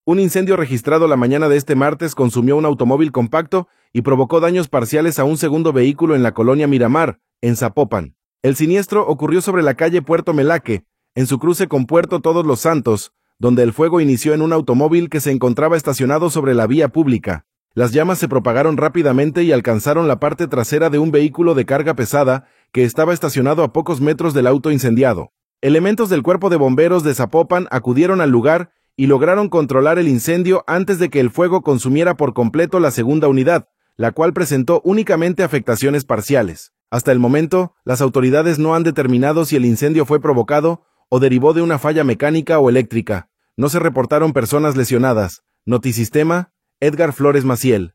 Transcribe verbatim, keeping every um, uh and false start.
Un incendio registrado la mañana de este martes consumió un automóvil compacto y provocó daños parciales a un segundo vehículo en la colonia Miramar, en Zapopan. El siniestro ocurrió sobre la calle Puerto Melaque, en su cruce con Puerto Todos los Santos, donde el fuego inició en un automóvil que se encontraba estacionado sobre la vía pública. Las llamas se propagaron rápidamente y alcanzaron la parte trasera de un vehículo de carga pesada que estaba estacionado a pocos metros del auto incendiado. Elementos del Cuerpo de Bomberos de Zapopan acudieron al lugar y lograron controlar el incendio antes de que el fuego consumiera por completo la segunda unidad, la cual presentó únicamente afectaciones parciales. Hasta el momento, las autoridades no han determinado si el incendio fue provocado o derivó de una falla mecánica o eléctrica. No se reportaron personas lesionadas. Notisistema, Edgar Flores Maciel.